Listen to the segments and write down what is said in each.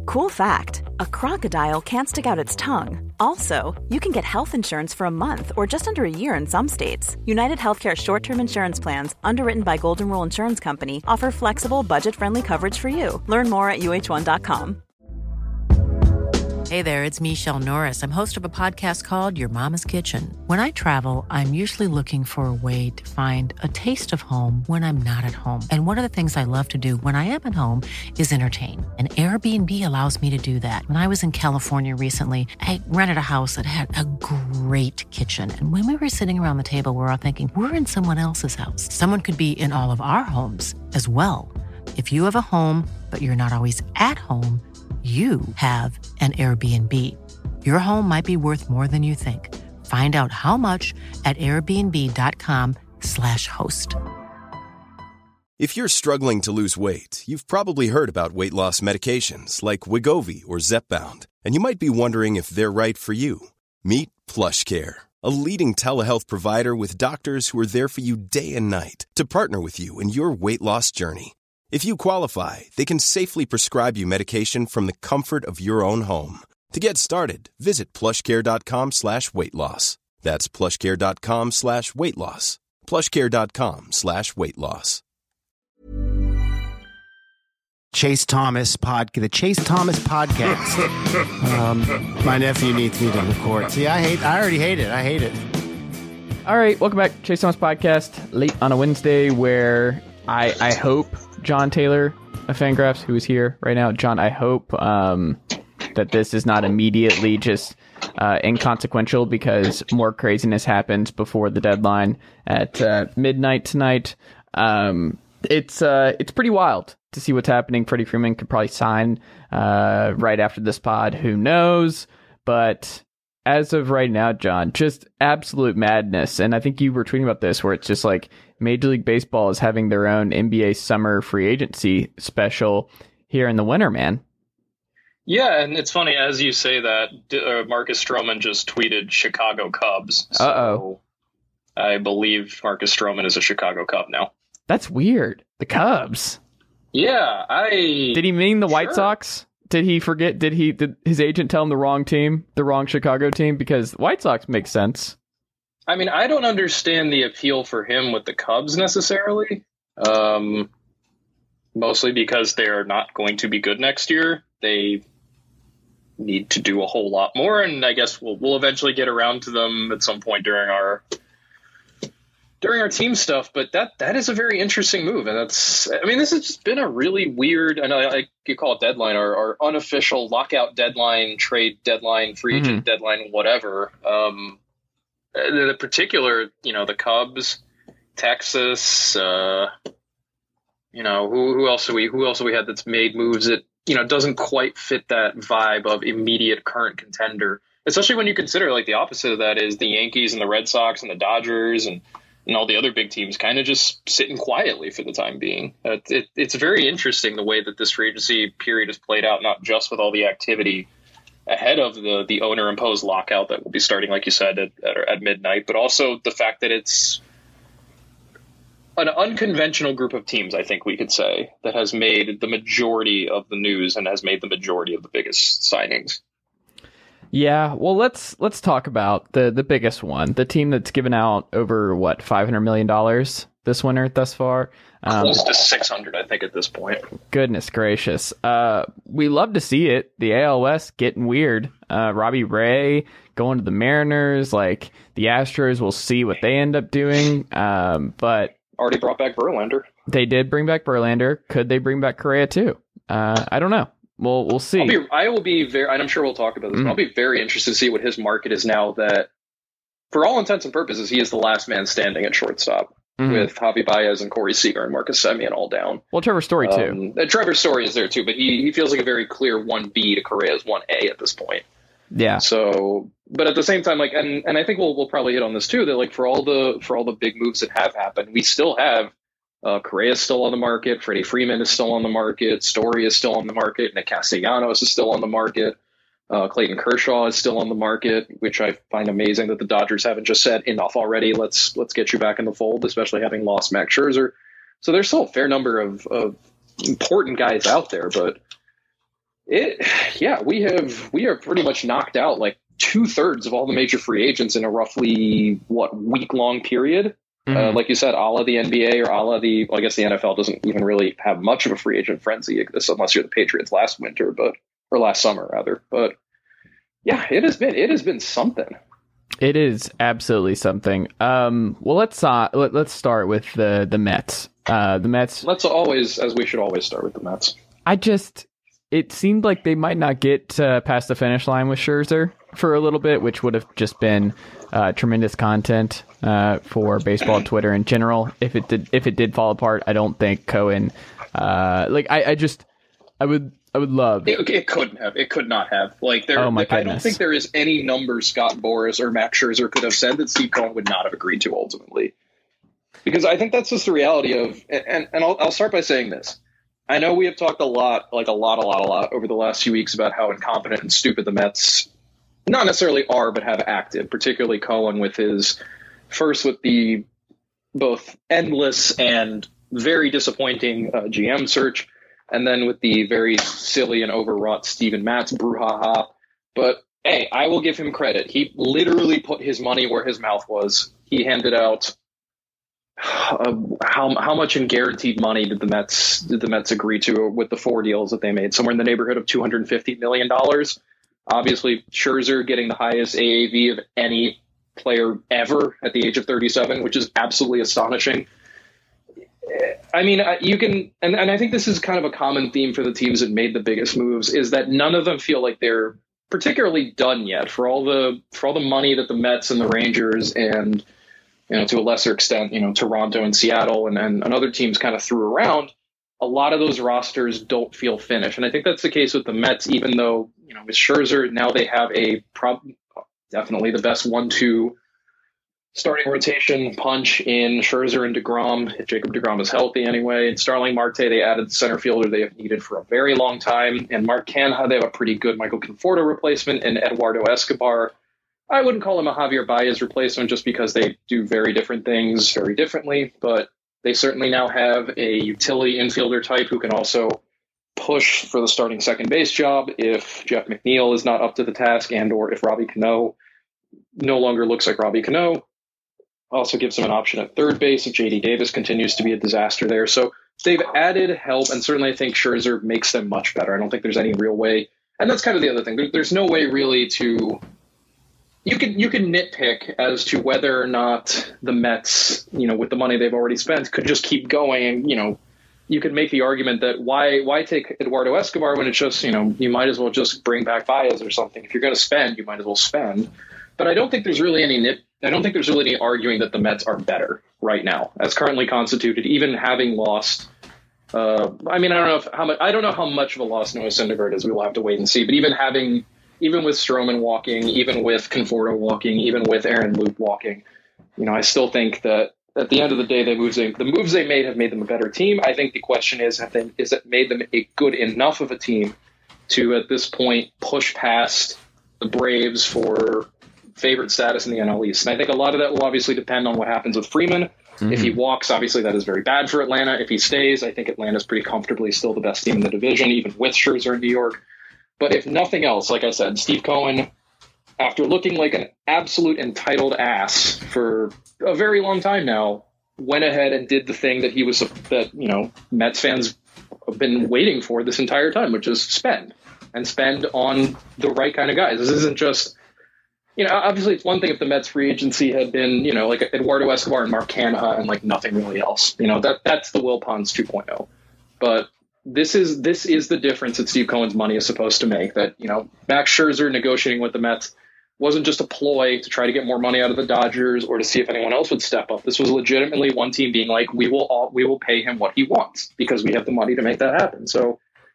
Cool fact, a crocodile can't stick out its tongue. Also, you can get health insurance for a month or just under a year in some states. United Healthcare short-term insurance plans, underwritten by Golden Rule Insurance Company, offer flexible, budget-friendly coverage for you. Learn more at uh1.com. Hey there, it's Michelle Norris. I'm host of a podcast called Your Mama's Kitchen. When I travel, I'm usually looking for a way to find a taste of home when I'm not at home. And one of the things I love to do when I am at home is entertain. And Airbnb allows me to do that. When I was in California recently, I rented a house that had a great kitchen. And when we were sitting around the table, we're all thinking, we're in someone else's house. Someone could be in all of our homes as well. If you have a home, but you're not always at home, you have an Airbnb. Your home might be worth more than you think. Find out how much at airbnb.com/host. If you're struggling to lose weight, you've probably heard about weight loss medications like Wegovy or Zepbound, and you might be wondering if they're right for you. Meet PlushCare, a leading telehealth provider with doctors who are there for you day and night to partner with you in your weight loss journey. If you qualify, they can safely prescribe you medication from the comfort of your own home. To get started, visit plushcare.com/weightloss. That's plushcare.com/weightloss. plushcare.com/weightloss. Chase Thomas the Chase Thomas podcast. My nephew needs me to record. See, I already hate it. I hate it. All right, welcome back to Chase Thomas podcast, late on a Wednesday, where I hope John Taylor of Fangraphs, who is here right now. John, I hope that this is not immediately just inconsequential because more craziness happened before the deadline at midnight tonight. It's pretty wild to see what's happening. Freddie Freeman could probably sign right after this pod. Who knows? But as of right now, John, just absolute madness. And I think you were tweeting about this, where it's just like Major League Baseball is having their own NBA summer free agency special here in the winter, man. Yeah, and it's funny, as you say that, Marcus Stroman just tweeted Chicago Cubs. So Uh-oh. I believe Marcus Stroman is a Chicago Cub now. That's weird. The Cubs. Yeah, Did he mean the White Sox? Did he forget? Did his agent tell him the wrong team, the wrong Chicago team? Because White Sox makes sense. I mean, I don't understand the appeal for him with the Cubs necessarily. Mostly because they're not going to be good next year. They need to do a whole lot more, and I guess we'll eventually get around to them at some point during our team stuff. But that is a very interesting move, and this has just been a really weird. I know you call it deadline or unofficial lockout deadline, trade deadline, free agent deadline, whatever. The particular, the Cubs, Texas, who else have we had that's made moves that, doesn't quite fit that vibe of immediate current contender, especially when you consider like the opposite of that is the Yankees and the Red Sox and the Dodgers and all the other big teams kind of just sitting quietly for the time being. It's very interesting the way that this free agency period has played out, not just with all the activity ahead of the owner-imposed lockout that will be starting, like you said, at midnight, but also the fact that it's an unconventional group of teams, I think we could say, that has made the majority of the news and has made the majority of the biggest signings. Yeah, well, let's talk about the biggest one, the team that's given out over, $500 million this winter thus far. Close to 600, I think, at this point. Goodness gracious. We love to see it. The AL West getting weird. Robbie Ray going to the Mariners. Like, the Astros, we'll see what they end up doing. But already brought back Verlander. They did bring back Verlander. Could they bring back Correa too? I don't know. We'll see. I will be very, and I'm sure we'll talk about this, but I'll be very interested to see what his market is now that, for all intents and purposes, he is the last man standing at shortstop. With Javi Baez and Corey Seager and Marcus Semien all down. Well, Trevor Story too. Trevor Story is there too, but he feels like a very clear 1B to Correa's 1A at this point. Yeah. So, but at the same time, like, and I think we'll probably hit on this too, that like for all the big moves that have happened, we still have Correa is still on the market, Freddie Freeman is still on the market, Story is still on the market, Nick Castellanos is still on the market. Clayton Kershaw is still on the market, which I find amazing that the Dodgers haven't just said enough already. Let's get you back in the fold, especially having lost Max Scherzer. So there's still a fair number of important guys out there, but We are pretty much knocked out like 2/3 of all the major free agents in a roughly week-long period. Like you said, a la the NBA or a la I guess the NFL doesn't even really have much of a free agent frenzy unless you're the Patriots last summer rather. But yeah, it has been something. It is absolutely something. Well, let's start with the Mets. The Mets. We should always start with the Mets. It seemed like they might not get past the finish line with Scherzer for a little bit, which would have just been tremendous content for baseball Twitter in general. If it did fall apart, I don't think Cohen. I would love. It couldn't have. It could not have. Oh my goodness. I don't think there is any number Scott Boras or Max Scherzer could have said that Steve Cohen would not have agreed to ultimately. Because I think that's just the reality of, and I'll start by saying this. I know we have talked a lot over the last few weeks about how incompetent and stupid the Mets not necessarily are, but have acted, particularly Cohen with the both endless and very disappointing GM search, and then with the very silly and overwrought Steven Matz brouhaha. But hey, I will give him credit. He literally put his money where his mouth was. He handed out how much in guaranteed money did the Mets agree to with the 4 deals that they made? Somewhere in the neighborhood of $250 million. Obviously, Scherzer getting the highest AAV of any player ever at the age of 37, which is absolutely astonishing. I mean, you can, and I think this is kind of a common theme for the teams that made the biggest moves, is that none of them feel like they're particularly done yet for all the money that the Mets and the Rangers and, to a lesser extent, Toronto and Seattle and other teams kind of threw around. A lot of those rosters don't feel finished. And I think that's the case with the Mets, even though, with Scherzer, now they have definitely the best 1-2 starting rotation punch in Scherzer and DeGrom. If Jacob DeGrom is healthy anyway. And Starling Marte, they added the center fielder they have needed for a very long time. And Mark Canha, they have a pretty good Michael Conforto replacement. And Eduardo Escobar, I wouldn't call him a Javier Baez replacement just because they do very different things very differently. But they certainly now have a utility infielder type who can also push for the starting second base job if Jeff McNeil is not up to the task and or if Robbie Cano no longer looks like Robbie Cano. Also gives them an option at third base if J.D. Davis continues to be a disaster there. So they've added help, and certainly I think Scherzer makes them much better. I don't think there's any real way. And that's kind of the other thing. There's no way really to... You can nitpick as to whether or not the Mets, with the money they've already spent, could just keep going. And, you could make the argument that why take Eduardo Escobar when it's just, you might as well just bring back Baez or something. If you're going to spend, you might as well spend. But I don't think there's really any arguing that the Mets are better right now, as currently constituted, even having lost. I don't know how much of a loss Noah Syndergaard is. We will have to wait and see. But even with Stroman walking, even with Conforto walking, even with Aaron Loup walking, I still think that at the end of the day, the moves they made have made them a better team. I think the question is it made them a good enough of a team to, at this point, push past the Braves for favorite status in the NL East. And I think a lot of that will obviously depend on what happens with Freeman. Mm-hmm. If he walks, obviously that is very bad for Atlanta. If he stays, I think Atlanta's pretty comfortably still the best team in the division, even with Scherzer in New York. But if nothing else, like I said, Steve Cohen, after looking like an absolute entitled ass for a very long time now, went ahead and did the thing that Mets fans have been waiting for this entire time, which is spend on the right kind of guys. This isn't just, obviously it's one thing if the Mets free agency had been, like Eduardo Escobar and Mark Canha and like nothing really else. That's the Will Ponds 2.0. But this is the difference that Steve Cohen's money is supposed to make. That, Max Scherzer negotiating with the Mets wasn't just a ploy to try to get more money out of the Dodgers or to see if anyone else would step up. This was legitimately one team being like, we will pay him what he wants because we have the money to make that happen. So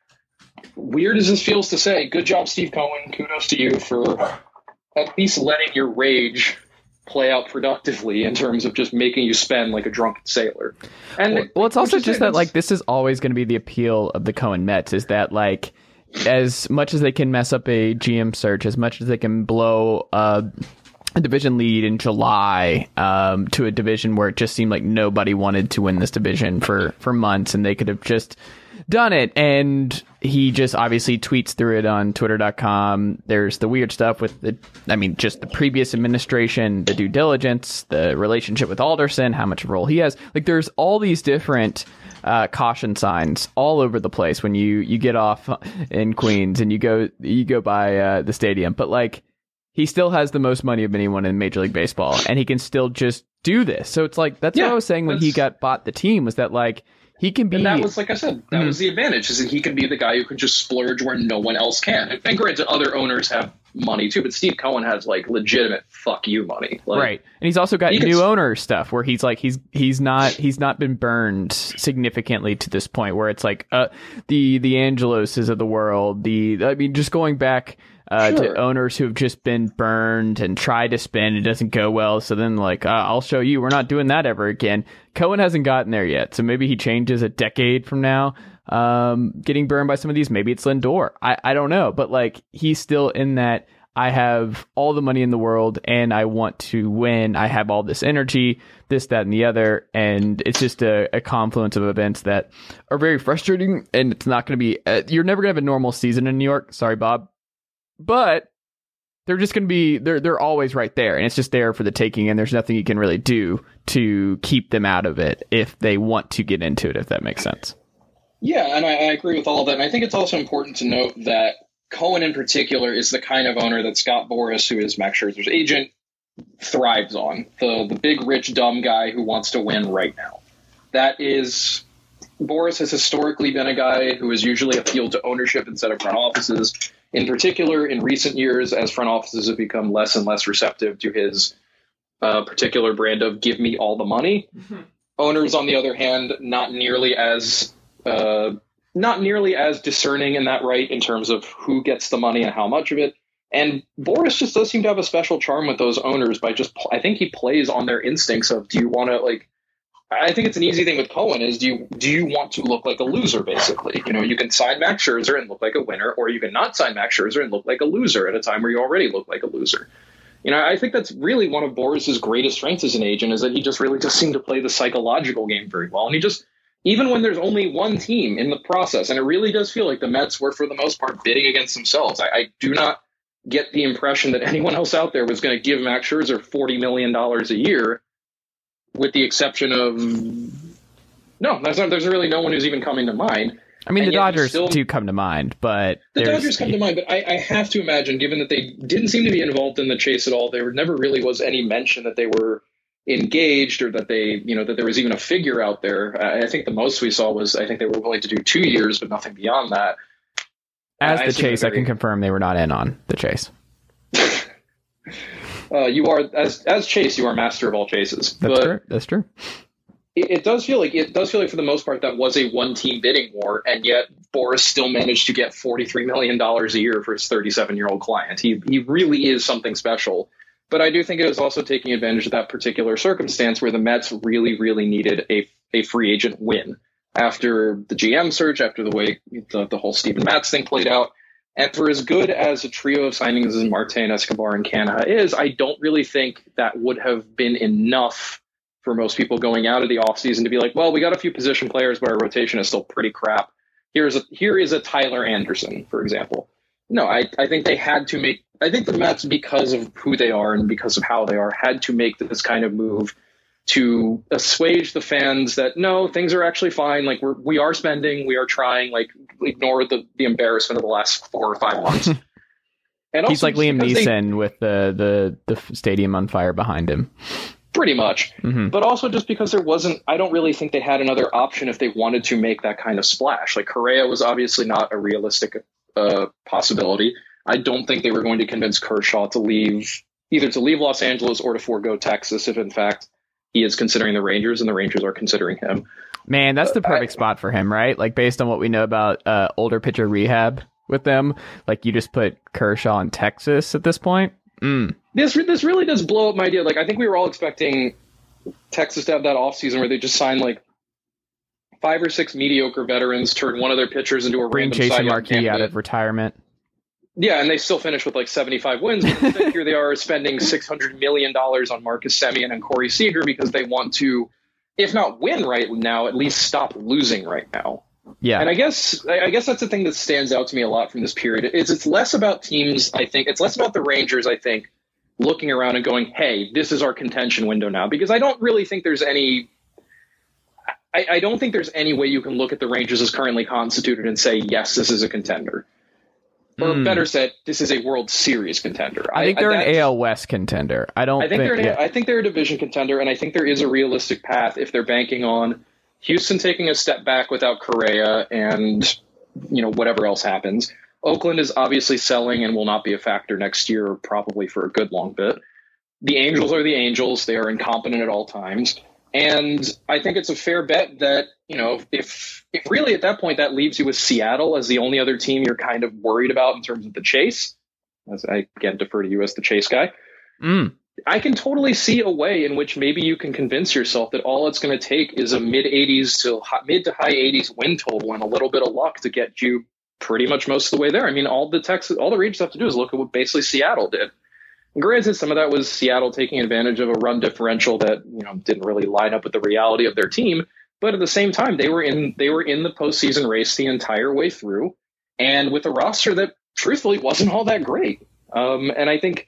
weird as this feels to say, good job, Steve Cohen. Kudos to you for at least letting your rage play out productively in terms of just making you spend like a drunken sailor. And well, it's also just that like this is always going to be the appeal of the Cohen Mets, is that like as much as they can mess up a GM search, as much as they can blow a division lead in July to a division where it just seemed like nobody wanted to win this division for months, and they could have just done it. And he just obviously tweets through it on twitter.com. There's the weird stuff with just the previous administration, the due diligence, the relationship with Alderson, how much of a role he has. Like, there's all these different caution signs all over the place when you get off in Queens and you go by the stadium. But like, he still has the most money of anyone in Major League Baseball, and he can still just do this. So it's like, that's what I was saying when he bought the team, was that like, he can be. And that was, like I said, that was the advantage, is that he can be the guy who can just splurge where no one else can. And granted, other owners have money too, but Steve Cohen has like legitimate fuck you money. Like, right. And he's also got new owner stuff where he's like, he's not been burned significantly to this point where it's like the Angeloses of the world. Just going back to owners who have just been burned and tried to spin, it doesn't go well. So then like, I'll show you, we're not doing that ever again. Cohen hasn't gotten there yet. So maybe he changes a decade from now, getting burned by some of these. Maybe it's Lindor. I don't know. But like, he's still in that, I have all the money in the world and I want to win. I have all this energy, this, that, and the other. And it's just a confluence of events that are very frustrating. And it's not going to be, you're never going to have a normal season in New York. Sorry, Bob. But they're just going to be, they're always right there. And it's just there for the taking. And there's nothing you can really do to keep them out of it if they want to get into it, if that makes sense. Yeah, and I agree with all of that. And I think it's also important to note that Cohen in particular is the kind of owner that Scott Boras, who is Max Scherzer's agent, thrives on. The big, rich, dumb guy who wants to win right now. Boras has historically been a guy who has usually appealed to ownership instead of front offices. In particular, in recent years, as front offices have become less and less receptive to his particular brand of give me all the money. Mm-hmm. Owners, on the other hand, not nearly as discerning in that right in terms of who gets the money and how much of it. And Boras just does seem to have a special charm with those owners by I think he plays on their instincts of, do you want to, like, I think it's an easy thing with Cohen is, do you want to look like a loser, basically? You know, you can sign Max Scherzer and look like a winner, or you can not sign Max Scherzer and look like a loser at a time where you already look like a loser. You know, I think that's really one of Boras's greatest strengths as an agent, is that he just really does seem to play the psychological game very well. And he just, even when there's only one team in the process, and it really does feel like the Mets were, for the most part, bidding against themselves. I do not get the impression that anyone else out there was going to give Max Scherzer $40 million a year, with the exception of there's really no one who's even coming to mind. I mean, the Dodgers do come to mind, but the Dodgers come to mind. But I have to imagine, given that they didn't seem to be involved in the chase at all, there never really was any mention that they were engaged, or that that there was even a figure out there. I think the most we saw was, I think they were willing to do 2 years, but nothing beyond that. As the chase, I can confirm they were not in on the chase. You are, as Chase, you are master of all chases. That's true. It does feel like for the most part that was a one-team bidding war, and yet Boras still managed to get $43 million a year for his 37-year-old client. He really is something special. But I do think it was also taking advantage of that particular circumstance where the Mets really, really needed a free agent win after the GM search, after the way the whole Steven Matz thing played out. And for as good as a trio of signings as Marte and Escobar and Canha is, I don't really think that would have been enough for most people going out of the offseason to be like, well, we got a few position players, but our rotation is still pretty crap. Here is a Tyler Anderson, for example. No, I think they had to make – I think the Mets, because of who they are and because of how they are, had to make this kind of move to assuage the fans that, no, things are actually fine. Like, we are spending, we are trying, like, ignore the embarrassment of the last 4 or 5 months. And he's like Liam Neeson with the stadium on fire behind him. Pretty much. Mm-hmm. But also just because I don't really think they had another option if they wanted to make that kind of splash. Like, Correa was obviously not a realistic possibility. I don't think they were going to convince Kershaw to leave Los Angeles or to forego Texas if, in fact, he is considering the Rangers and the Rangers are considering him. Man, that's the perfect spot for him, right? Like, based on what we know about older pitcher rehab with them, like, you just put Kershaw in Texas at this point. This really does blow up my idea. Like, I think we were all expecting Texas to have that offseason where they just sign like 5 or 6 mediocre veterans, turn one of their pitchers into a bring random Jason Marquis out of retirement. Yeah, and they still finish with like 75 wins. But instead, here they are spending $600 million on Marcus Semien and Corey Seager because they want to, if not win right now, at least stop losing right now. Yeah. And I guess that's the thing that stands out to me a lot from this period is it's less about teams. I think it's less about the Rangers, I think, looking around and going, hey, this is our contention window now, because I don't really think there's any, I don't think there's any way you can look at the Rangers as currently constituted and say, yes, this is a contender. Or better said, this is a World Series contender. I think they're an AL West contender. I think they're a division contender, and I think there is a realistic path if they're banking on Houston taking a step back without Correa and, whatever else happens. Oakland is obviously selling and will not be a factor next year, probably for a good long bit. The Angels are the Angels. They are incompetent at all times. And I think it's a fair bet that, if really at that point that leaves you with Seattle as the only other team you're kind of worried about in terms of the chase, as I again defer to you as the chase guy, I can totally see a way in which maybe you can convince yourself that all it's going to take is a mid to high 80s win total and a little bit of luck to get you pretty much most of the way there. I mean, all the Rangers have to do is look at what basically Seattle did. And granted, some of that was Seattle taking advantage of a run differential that didn't really line up with the reality of their team. But at the same time, they were in the postseason race the entire way through, and with a roster that truthfully wasn't all that great. And I think,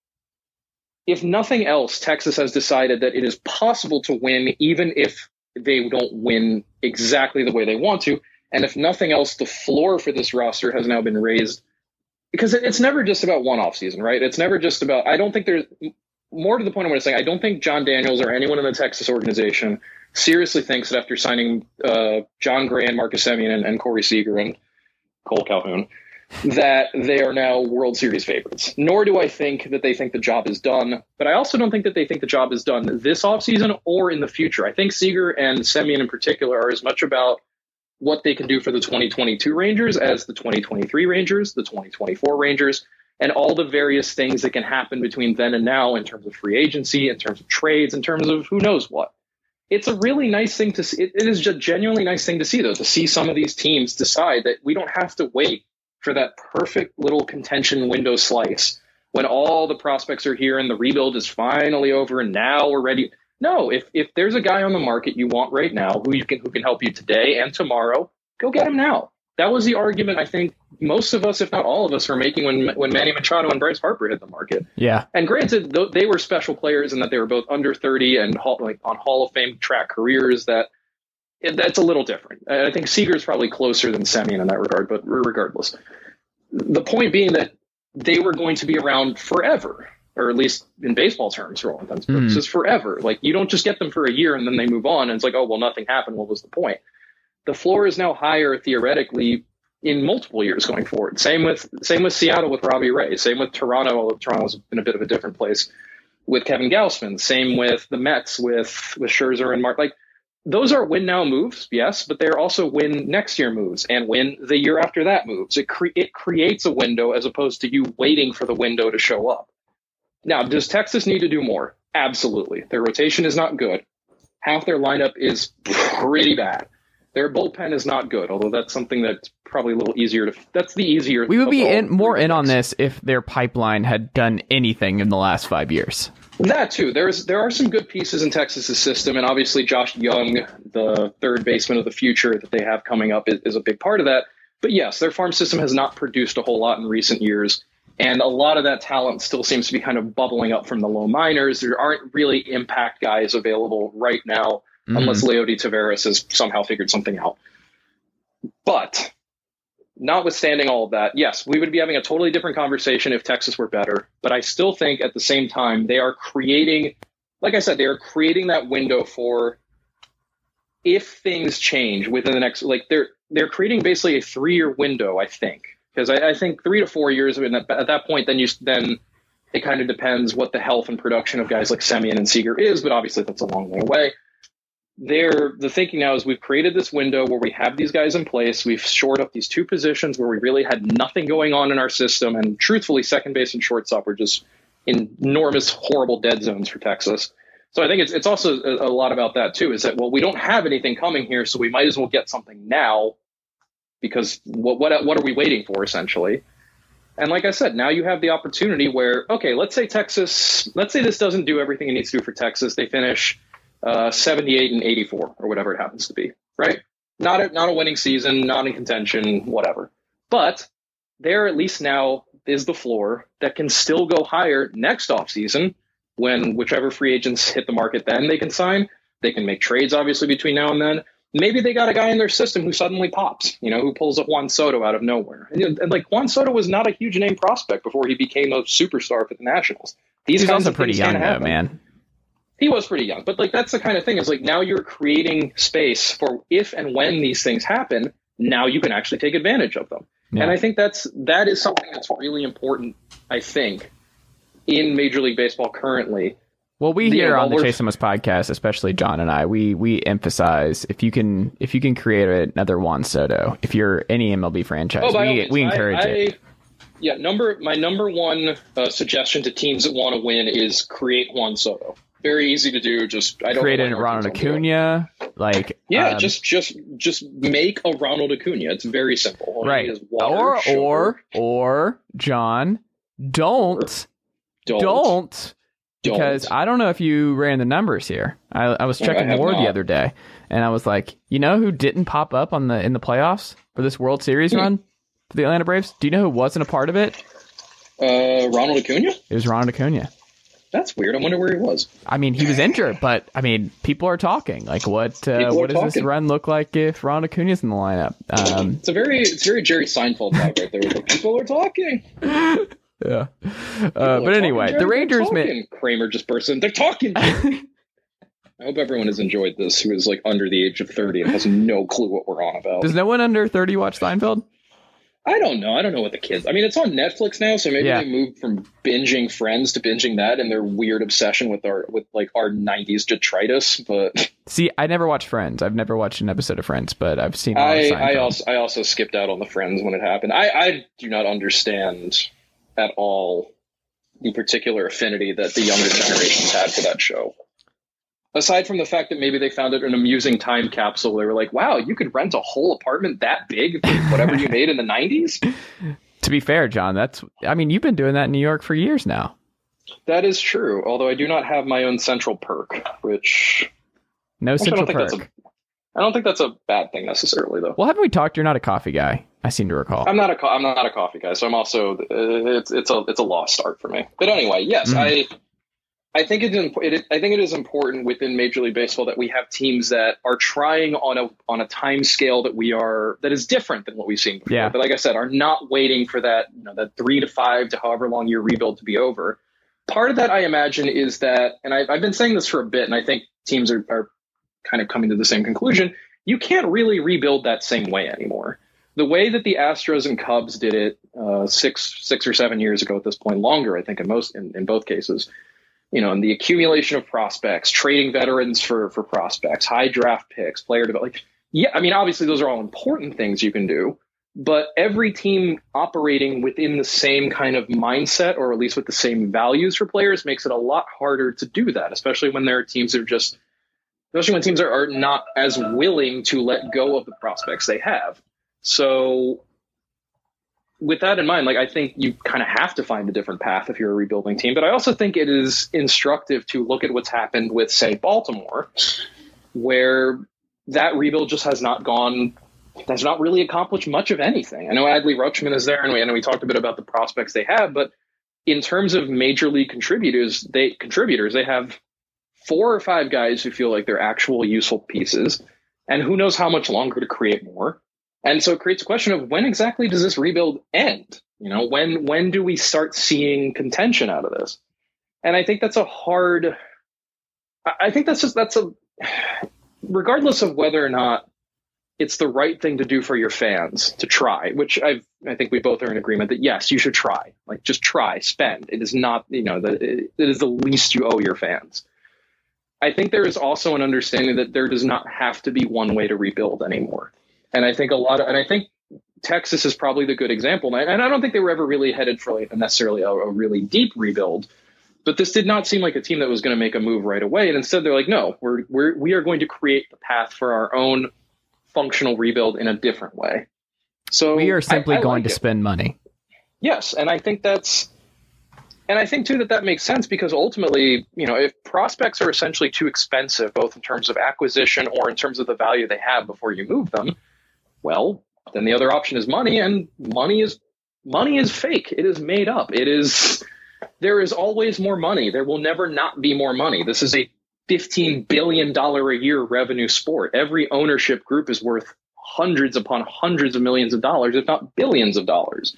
if nothing else, Texas has decided that it is possible to win even if they don't win exactly the way they want to. And if nothing else, the floor for this roster has now been raised, because it's never just about one offseason, right? It's never just about, I don't think there's more to the point I want to say, I don't think John Daniels or anyone in the Texas organization seriously thinks that after signing John Gray and Marcus Semien and Corey Seager and Cole Calhoun, that they are now World Series favorites. Nor do I think that they think the job is done, but I also don't think that they think the job is done this offseason or in the future. I think Seager and Semien in particular are as much about what they can do for the 2022 Rangers as the 2023 Rangers, the 2024 Rangers, and all the various things that can happen between then and now in terms of free agency, in terms of trades, in terms of who knows what. It's a really nice thing to see. It is just a genuinely nice thing to see, though, to see some of these teams decide that we don't have to wait for that perfect little contention window slice when all the prospects are here and the rebuild is finally over and now we're ready. No, if there's a guy on the market you want right now who can help you today and tomorrow, go get him now. That was the argument I think most of us, if not all of us, were making when Manny Machado and Bryce Harper hit the market. Yeah. And granted, they were special players in that they were both under 30 and on Hall of Fame track careers. That's a little different. I think Seager's probably closer than Semien in that regard, but regardless. The point being that they were going to be around forever, or at least in baseball terms, for all intents and purposes, forever. Like, you don't just get them for a year and then they move on and it's like, oh, well, nothing happened. What was the point? The floor is now higher theoretically in multiple years going forward. Same with Seattle with Robbie Ray. Same with Toronto, although Toronto's in a bit of a different place with Kevin Gausman. Same with the Mets with Scherzer and Mark. Like, those are win now moves, yes, but they're also win next year moves and win the year after that moves. It creates a window as opposed to you waiting for the window to show up. Now, does Texas need to do more? Absolutely. Their rotation is not good. Half their lineup is pretty bad. Their bullpen is not good, although that's something that's probably a little easier to. That's the easier. We would be more in on this if their pipeline had done anything in the last 5 years. That too. There are some good pieces in Texas's system, and obviously Josh Young, the third baseman of the future that they have coming up, is a big part of that. But yes, their farm system has not produced a whole lot in recent years, and a lot of that talent still seems to be kind of bubbling up from the low minors. There aren't really impact guys available right now, unless Leody Taveras has somehow figured something out. But notwithstanding all of that, yes, we would be having a totally different conversation if Texas were better. But I still think at the same time, they are creating, like I said, they are creating that window for if things change within the next, like they're creating basically a 3-year window, I think. Because I think 3 to 4 years, at that point, then it kind of depends what the health and production of guys like Semien and Seager is, but obviously that's a long way away. The thinking now is we've created this window where we have these guys in place. We've shored up these two positions where we really had nothing going on in our system. And truthfully, second base and shortstop were just enormous, horrible dead zones for Texas. So I think it's also a lot about that, too, is that, well, we don't have anything coming here, so we might as well get something now because what are we waiting for, essentially? And like I said, now you have the opportunity where, okay, let's say this doesn't do everything it needs to do for Texas. They finish 78 and 84 or whatever it happens to be, right? Not a winning season, not in contention, whatever. But there at least now is the floor that can still go higher next offseason when whichever free agents hit the market then they can sign. They can make trades, obviously, between now and then. Maybe they got a guy in their system who suddenly pops, who pulls up Juan Soto out of nowhere. And like Juan Soto was not a huge name prospect before he became a superstar for the Nationals. He's also pretty young, though, man. He was pretty young, but like that's the kind of thing is like now you're creating space for if and when these things happen. Now you can actually take advantage of them, and I think that is something that's really important. I think in Major League Baseball currently. Well, we here on the Chase Thomas podcast, especially John and I, we emphasize if you can create another Juan Soto, if you're any MLB franchise, we encourage it. Yeah, my number one suggestion to teams that want to win is create Juan Soto. Very easy to do. Just I don't create a Ronald Acuna, just make a Ronald Acuna. It's very simple. Right. Or John, don't. Because I don't know if you ran the numbers here. I was checking more the other day, and I was like, who didn't pop up in the playoffs for this World Series run for the Atlanta Braves? Do you know who wasn't a part of it? Ronald Acuna? It was Ronald Acuna. That's weird. I wonder where he was. I mean, he was injured, but I mean, people are talking. Like, what does this run look like if Ronald Acuna's in the lineup? It's very Jerry Seinfeld vibe right there. Like, people are talking. Yeah. But anyway, the Rangers made Kramer just burst in. They're talking. I hope everyone has enjoyed this who is like under the age of 30 and has no clue what we're on about. Does no one under 30 watch Seinfeld? I don't know. I don't know what the kids. I mean, it's on Netflix now, so maybe they moved from binging Friends to binging that, and their weird obsession with our 90s detritus. But see, I never watched Friends. I've never watched an episode of Friends, but I've seen. I also skipped out on the Friends when it happened. I do not understand at all the particular affinity that the younger generations had for that show. Aside from the fact that maybe they found it an amusing time capsule, they were like, wow, you could rent a whole apartment that big for whatever you made in the 90s? To be fair, John, you've been doing that in New York for years now. That is true, although I do not have my own Central Perk, which... No Central Perk. I don't think that's a bad thing necessarily, though. Well, haven't we talked? You're not a coffee guy, I seem to recall. I'm not a coffee guy, so I'm also... It's a lost start for me. But anyway, yes, I think it is important within Major League Baseball that we have teams that are trying on a time scale that is different than what we've seen before. Yeah. But like I said, are not waiting for that that 3 to 5 to however long your rebuild to be over. Part of that, I imagine, is that, and I've been saying this for a bit, and I think teams are kind of coming to the same conclusion. You can't really rebuild that same way anymore. The way that the Astros and Cubs did it 6 or 7 years ago at this point, longer, I think, in both cases. And the accumulation of prospects, trading veterans for prospects, high draft picks, player development. Obviously those are all important things you can do, but every team operating within the same kind of mindset, or at least with the same values for players, makes it a lot harder to do that, especially when there are teams that especially when teams are not as willing to let go of the prospects they have. So with that in mind, I think you kind of have to find a different path if you're a rebuilding team. But I also think it is instructive to look at what's happened with, say, Baltimore, where that rebuild just has not really accomplished much of anything. I know Adley Rutschman is there, and I know we talked a bit about the prospects they have, but in terms of major league contributors, they have 4 or 5 guys who feel like they're actual useful pieces, and who knows how much longer to create more. And so it creates a question of when exactly does this rebuild end? When do we start seeing contention out of this? And I think that's regardless of whether or not it's the right thing to do for your fans to try, which I think we both are in agreement that yes, you should try, just try, spend. It is not, it is the least you owe your fans. I think there is also an understanding that there does not have to be one way to rebuild anymore. And I think I think Texas is probably the good example. And I don't think they were ever really headed for necessarily a really deep rebuild, but this did not seem like a team that was going to make a move right away. And instead they're like, no, we are going to create the path for our own functional rebuild in a different way. So we are simply going to spend money. Yes. And I think that's And I think, too, that makes sense because ultimately, if prospects are essentially too expensive, both in terms of acquisition or in terms of the value they have before you move them, well, then the other option is money, and money is fake. It is made up. There is always more money. There will never not be more money. This is a $15 billion a year revenue sport. Every ownership group is worth hundreds upon hundreds of millions of dollars, if not billions of dollars.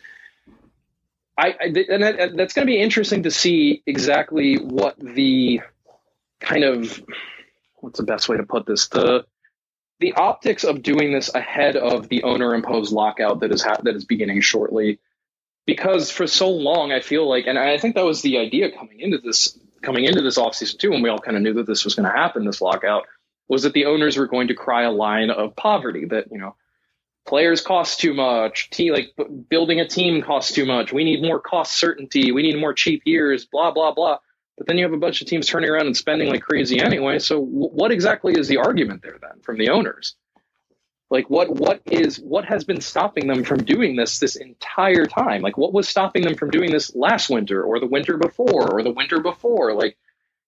And that's going to be interesting to see exactly what the kind of, what's the best way to put this? The optics of doing this ahead of the owner-imposed lockout that is beginning shortly. Because for so long, I feel like, and I think that was the idea coming into this offseason too, when we all kind of knew that this was going to happen, this lockout, was that the owners were going to cry a line of poverty, that, players cost too much, building a team costs too much, we need more cost certainty, we need more cheap years, blah, blah, blah. But then you have a bunch of teams turning around and spending like crazy anyway. So what exactly is the argument there then from the owners? Like what has been stopping them from doing this entire time? Like what was stopping them from doing this last winter or the winter before or the winter before? Like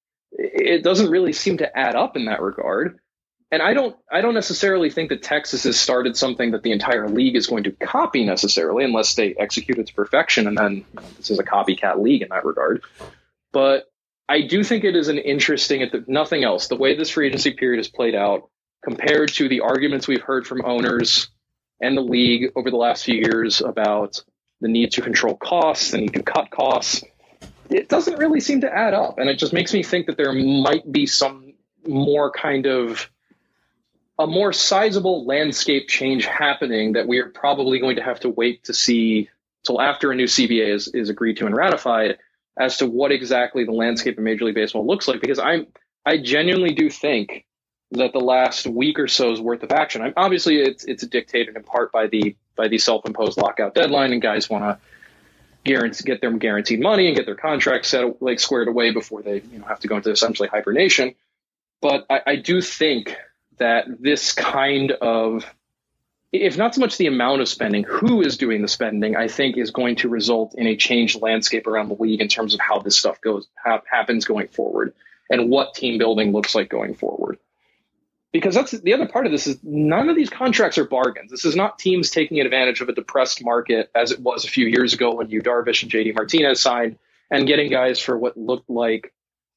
it doesn't really seem to add up in that regard. And I don't necessarily think that Texas has started something that the entire league is going to copy necessarily, unless they execute it to perfection. And then this is a copycat league in that regard. But I do think it is an interesting, if nothing else, the way this free agency period has played out compared to the arguments we've heard from owners and the league over the last few years about the need to control costs, the need to cut costs. It doesn't really seem to add up. And it just makes me think that there might be some more kind of a more sizable landscape change happening that we are probably going to have to wait to see till after a new CBA is agreed to and ratified as to what exactly the landscape of Major League Baseball looks like. Because I genuinely do think that the last week or so's worth of action, obviously it's dictated in part by the self-imposed lockout deadline, and guys want to get their guaranteed money and get their contracts squared away before they have to go into essentially hibernation. But I do think that this kind of, if not so much the amount of spending, who is doing the spending, I think is going to result in a changed landscape around the league in terms of how this stuff happens going forward and what team building looks like going forward. Because that's the other part of this, is none of these contracts are bargains. This is not teams taking advantage of a depressed market as it was a few years ago when Yu Darvish and JD Martinez signed and getting guys for what looked like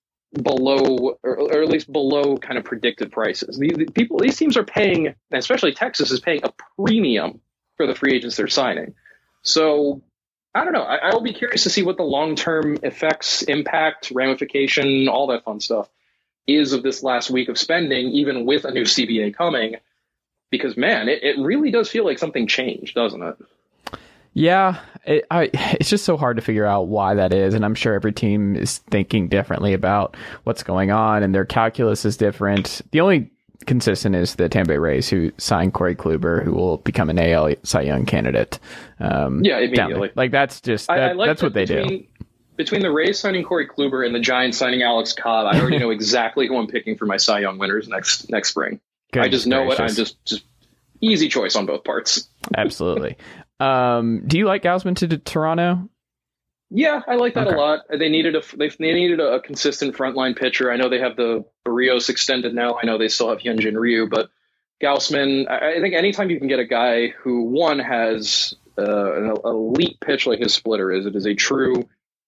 below, or at least below kind of predicted prices. These teams are paying, and especially Texas is paying a premium for the free agents they're signing. So I don't know. I will be curious to see what the long-term effects, impact, ramification, all that fun stuff is of this last week of spending, even with a new CBA coming, because man, it really does feel like something changed, doesn't it? Yeah, it's just so hard to figure out why that is. And I'm sure every team is thinking differently about what's going on, and their calculus is different. The only consistent is the Tampa Bay Rays, who signed Corey Kluber, who will become an AL Cy Young candidate. Immediately. Like that's just, that's what they do. Between the Rays signing Corey Kluber and the Giants signing Alex Cobb, I already know exactly who I'm picking for my Cy Young winners next spring. I just know it. I'm just easy choice on both parts. Absolutely. Do you like Gausman to Toronto? Yeah, I like that a lot. They needed a consistent frontline pitcher. I know they have the Barrios extended now. I know they still have Hyunjin Ryu, but Gausman, I think anytime you can get a guy who, one, has an elite pitch like his splitter is, it is a true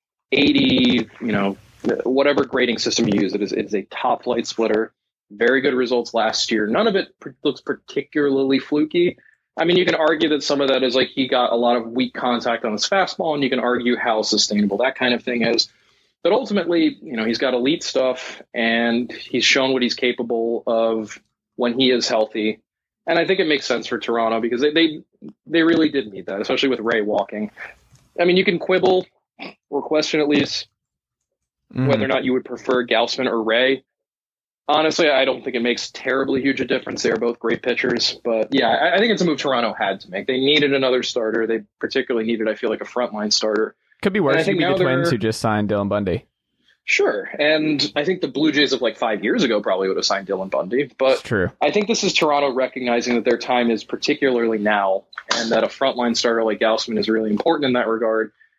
80, whatever grading system you use, it is a top flight splitter. Very good results last year. None of it looks particularly fluky. I mean, you can argue that some of that is like he got a lot of weak contact on his fastball, and you can argue how sustainable that kind of thing is. But ultimately, he's got elite stuff, and he's shown what he's capable of when he is healthy. And I think it makes sense for Toronto because they really did need that, especially with Ray walking. I mean, you can quibble or question at least whether or not you would prefer Gausman or Ray. Honestly, I don't think it makes terribly huge a difference. They're both great pitchers. But yeah, I think it's a move Toronto had to make. They needed another starter. They particularly needed, I feel like, a frontline starter. Could be worse. I think the Twins who just signed Dylan Bundy. Sure. And I think the Blue Jays of 5 years ago probably would have signed Dylan Bundy. But that's true. I think this is Toronto recognizing that their time is particularly now, and that a frontline starter like Gausman is really important in that regard.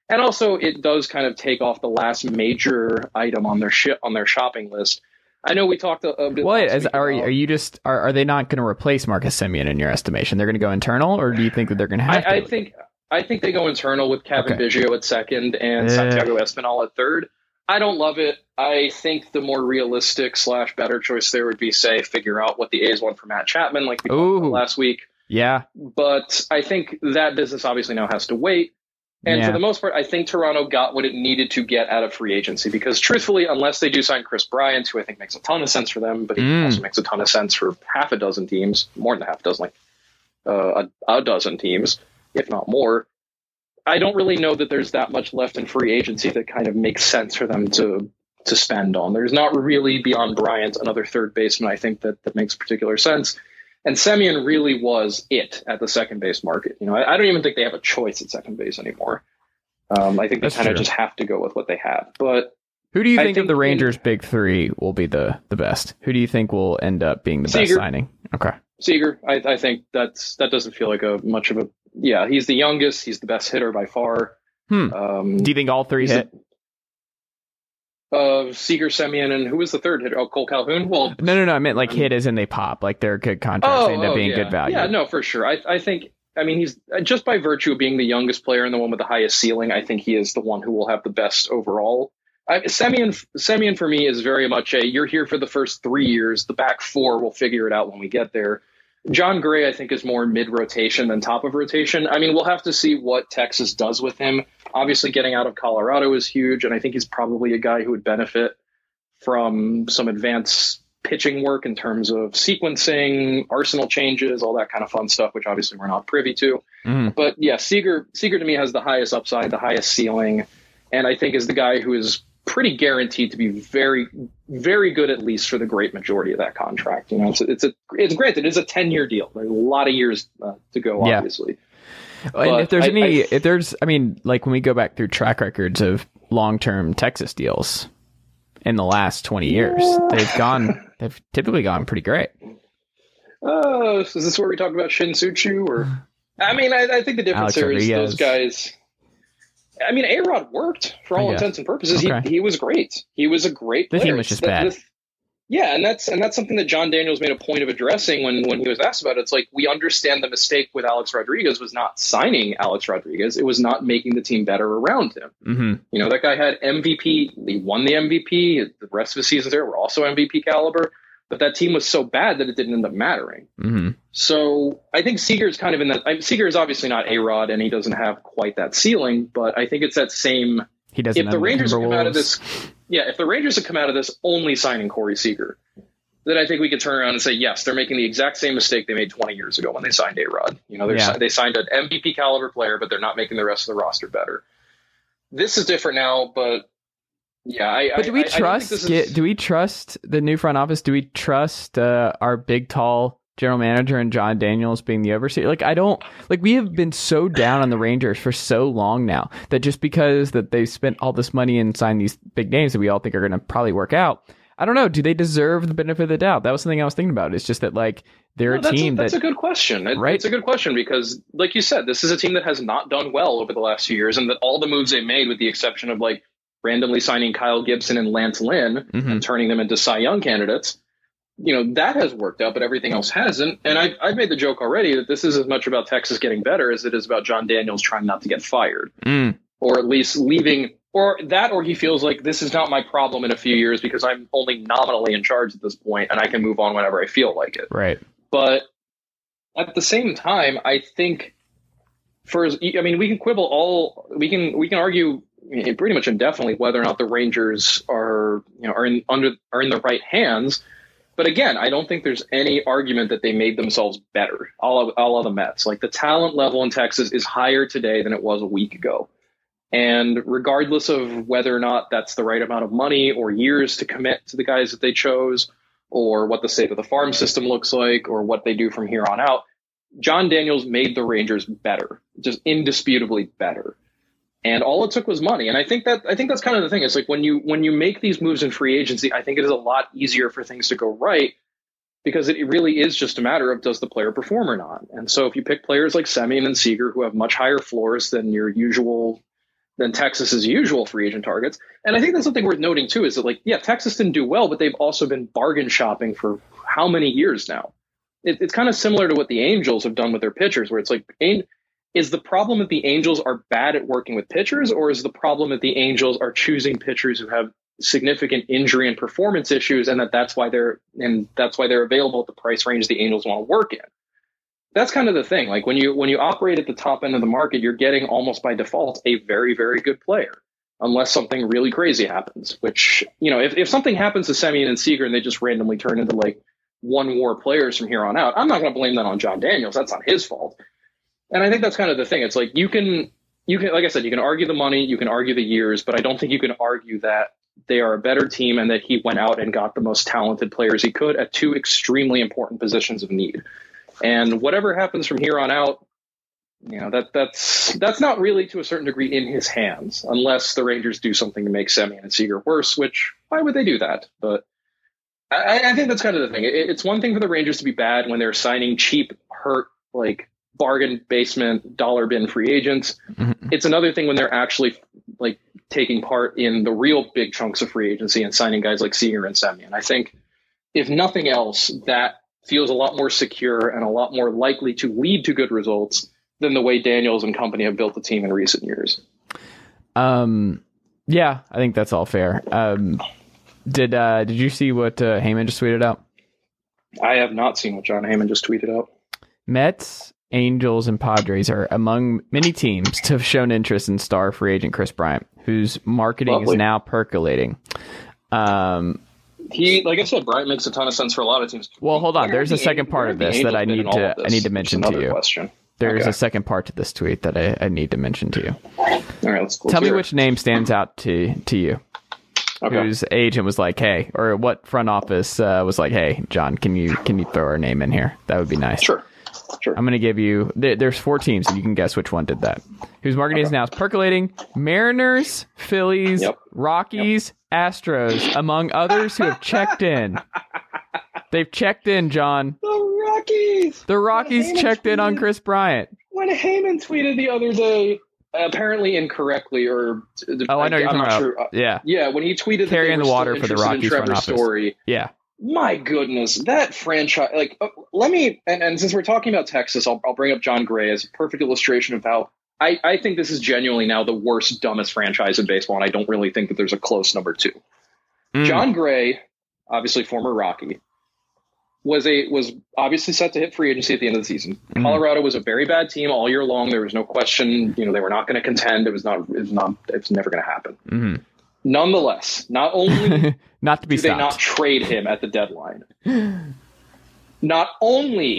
And also, it does kind of take off the last major item on their shopping list. I know we talked a bit. Are they not going to replace Marcus Semien in your estimation? They're going to go internal, or do you think that they're going to have to? I think they go internal with Kevin Biggio at second and Santiago Espinal at third. I don't love it. I think the more realistic / better choice there would be, say, figure out what the A's want for Matt Chapman, like we talked about last week. Yeah. But I think that business obviously now has to wait. And for the most part, I think Toronto got what it needed to get out of free agency because, truthfully, unless they do sign Chris Bryant, who I think makes a ton of sense for them, but he also makes a ton of sense for half a dozen teams, more than half a dozen, like a dozen teams, if not more. I don't really know that there's that much left in free agency that kind of makes sense for them to spend on. There's not really, beyond Bryant, another third baseman I think that makes particular sense. And Semien really was it at the second base market. You know, I don't even think they have a choice at second base anymore. I think they kind of just have to go with what they have. But who do you think of the Rangers' big three will be the best? Who do you think will end up being the best signing? Okay, Seager. I think that doesn't feel like much of a. Yeah, he's the youngest. He's the best hitter by far. Do you think all three hit? Seager, Semien, and who was the third hitter? Oh, Cole Calhoun? Well, no. I meant like hit as in they pop. Like they're good contracts. They end up being good value. Yeah, no, for sure. I think, he's just by virtue of being the youngest player and the one with the highest ceiling, I think he is the one who will have the best overall. Semien for me is very much you're here for the first 3 years. The back four will figure it out when we get there. John Gray, I think, is more mid-rotation than top of rotation. We'll have to see what Texas does with him. Obviously, getting out of Colorado is huge, and I think he's probably a guy who would benefit from some advanced pitching work in terms of sequencing, arsenal changes, all that kind of fun stuff, which obviously we're not privy to. But yeah, Seager to me has the highest upside, the highest ceiling, and I think is the guy who is pretty guaranteed to be very, very good, at least for the great majority of that contract. You know, it's granted, it's a 10-year deal. There's a lot of years to go, obviously. And if there's like when we go back through track records of long-term Texas deals in the last 20 years, they've typically gone pretty great. Oh, is this where we talk about Shin-Soo Choo? I think the difference here is those guys. A-Rod worked for all intents and purposes. Okay. He was great. He was a great player. The team was just bad. And that's something that John Daniels made a point of addressing when he was asked about it. It's like, we understand the mistake with Alex Rodriguez was not signing Alex Rodriguez. It was not making the team better around him. Mm-hmm. You know, that guy had MVP. He won the MVP. The rest of his seasons there were also MVP caliber. But that team was so bad that it didn't end up mattering. Mm-hmm. So I think Seager's kind of in that. Seager is obviously not A-Rod, and he doesn't have quite that ceiling. But I think it's that same. He doesn't. If the Rangers come out of this, if the Rangers have come out of this only signing Corey Seager, then I think we could turn around and say, yes, they're making the exact same mistake they made 20 years ago when they signed A-Rod. You know, they signed an MVP caliber player, but they're not making the rest of the roster better. This is different now, but. Yeah, do we trust the new front office? Do we trust our big, tall general manager and John Daniels being the overseer? We have been so down on the Rangers for so long now that just because that they've spent all this money and signed these big names that we all think are going to probably work out, I don't know. Do they deserve the benefit of the doubt? That was something I was thinking about. It's just that they're a team that's a good question. Right? It's a good question because, like you said, this is a team that has not done well over the last few years, and that all the moves they made, with the exception of randomly signing Kyle Gibson and Lance Lynn and turning them into Cy Young candidates, you know, that has worked out, but everything else hasn't. And I've made the joke already that this is as much about Texas getting better as it is about John Daniels trying not to get fired, or at least leaving, or he feels like this is not my problem in a few years because I'm only nominally in charge at this point and I can move on whenever I feel like it. Right. But at the same time, I think we can quibble we can argue pretty much indefinitely whether or not the Rangers are in the right hands. But again, I don't think there's any argument that they made themselves better. All of the Mets, the talent level in Texas is higher today than it was a week ago. And regardless of whether or not that's the right amount of money or years to commit to the guys that they chose, or what the state of the farm system looks like, or what they do from here on out, John Daniels made the Rangers better, just indisputably better. And all it took was money. And I think that's kind of the thing. It's like when you make these moves in free agency, I think it is a lot easier for things to go right because it really is just a matter of does the player perform or not. And so if you pick players like Semien and Seager who have much higher floors than your usual than Texas's usual free agent targets. And I think that's something worth noting too, is that like, yeah, Texas didn't do well, but they've also been bargain shopping for how many years now? It's kind of similar to what the Angels have done with their pitchers, where it's like, is the problem that the Angels are bad at working with pitchers, or is the problem that the Angels are choosing pitchers who have significant injury and performance issues, and that's why they're available at the price range the Angels want to work in? That's kind of the thing. Like when you operate at the top end of the market, you're getting almost by default a very, very good player, unless something really crazy happens. Which, if something happens to Semien and Seager and they just randomly turn into like one WAR players from here on out, I'm not going to blame that on John Daniels. That's not his fault. And I think that's kind of the thing. It's like you can, like I said, you can argue the money, you can argue the years, but I don't think you can argue that they are a better team and that he went out and got the most talented players he could at two extremely important positions of need. And whatever happens from here on out, that's not really to a certain degree in his hands, unless the Rangers do something to make Semien and Seager worse, which why would they do that? But I think that's kind of the thing. It's one thing for the Rangers to be bad when they're signing cheap, hurt, like bargain basement, dollar bin free agents. Mm-hmm. It's another thing when they're actually like taking part in the real big chunks of free agency and signing guys like Seager and Semien. I think if nothing else, that feels a lot more secure and a lot more likely to lead to good results than the way Daniels and company have built the team in recent years. Yeah, I think that's all fair. Did you see what Heyman just tweeted out? I have not seen what John Heyman just tweeted out. Mets, Angels, and Padres are among many teams to have shown interest in star free agent Chris Bryant, whose marketing is now percolating. Like I said, Bryant makes a ton of sense for a lot of teams. Well, hold on. There's a second part of this that I need to mention to you. Question. There's a second part to this tweet that I need to mention to you. All right, let's tell me which name stands out to you. Okay. Whose agent was like, hey, or what front office was like, hey, John, can you throw our name in here? That would be nice. Sure. I'm going to give you, there's 4 teams, and you can guess which one did that. Whose marketing is now percolating: Mariners, Phillies, Rockies, Astros, among others who have checked in. They've checked in, John. The Rockies checked in on Chris Bryant. When Heyman tweeted the other day, apparently incorrectly, or I know you're talking about. Sure. Yeah. When he tweeted carrying the water for the Rockies front office. Story, yeah. My goodness, that franchise. Like, let me and since we're talking about Texas, I'll bring up John Gray as a perfect illustration of how I think this is genuinely now the worst, dumbest franchise in baseball, and I don't really think that there's a close number 2. John Gray, obviously former Rocky, was obviously set to hit free agency at the end of the season. Colorado was a very bad team all year long. There was no question, they were not going to contend. It was never going to happen. Mm-hmm. Nonetheless, not only not to be do they not trade him at the deadline, not only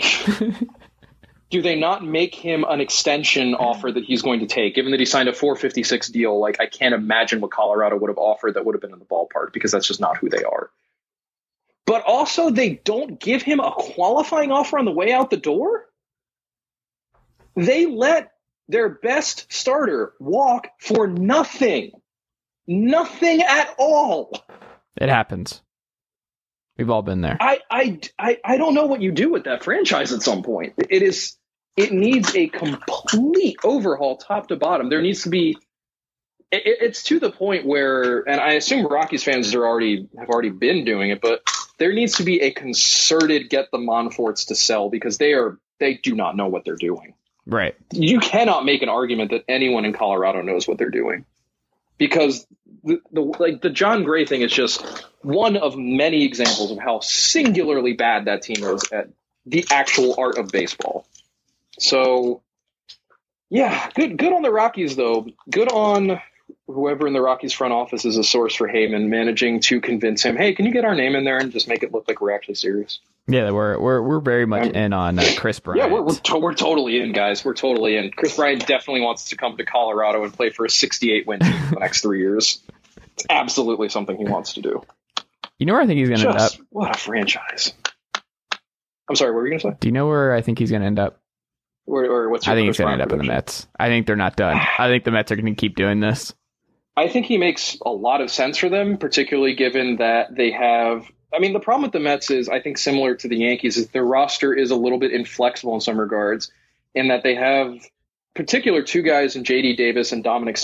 do they not make him an extension offer that he's going to take, given that he signed a $456 deal. Like, I can't imagine what Colorado would have offered that would have been in the ballpark, because that's just not who they are. But also, they don't give him a qualifying offer on the way out the door. They let their best starter walk for nothing. Nothing at all. It happens. We've all been there. I don't know what you do with that franchise at some point. It needs a complete overhaul top to bottom. There needs to be, it's to the point where, and I assume Rockies fans have already been doing it, but there needs to be a concerted get the Monforts to sell, because they do not know what they're doing. Right. You cannot make an argument that anyone in Colorado knows what they're doing, because the John Gray thing is just one of many examples of how singularly bad that team is at the actual art of baseball. So, yeah, good on the Rockies, though. Good on whoever in the Rockies front office is a source for Heyman, managing to convince him, hey, can you get our name in there and just make it look like we're actually serious? Yeah, we're very much in on Chris Bryant. Yeah, we're totally in, guys. We're totally in. Chris Bryant definitely wants to come to Colorado and play for a 68-win team for the next 3 years. It's absolutely something he wants to do. You know where I think he's going to end up? What a franchise. I'm sorry, what were you going to say? Do you know where I think he's going to end up? Or what's your I think he's going to end up in the Mets. I think they're not done. I think the Mets are going to keep doing this. I think he makes a lot of sense for them, particularly given that they have... I mean, the problem with the Mets is, I think similar to the Yankees, is their roster is a little bit inflexible in some regards, in that they have particular 2 guys in J.D. Davis and Dominic Smith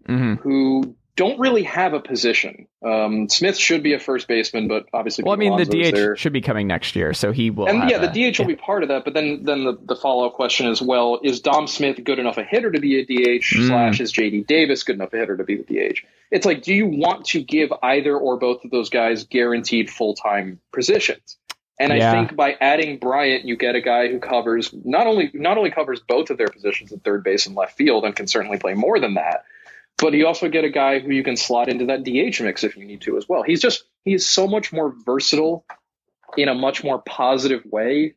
who don't really have a position. Smith should be a first baseman, but obviously, well, I mean, the DH there. should be coming next year, so he will. And the DH will be part of that. But then the follow up question is, well, is Dom Smith good enough a hitter to be a DH? / is JD Davis good enough a hitter to be the DH? It's like, do you want to give either or both of those guys guaranteed full time positions? And I think by adding Bryant, you get a guy who covers not only covers both of their positions at third base and left field, and can certainly play more than that. But you also get a guy who you can slot into that DH mix if you need to as well. He's so much more versatile in a much more positive way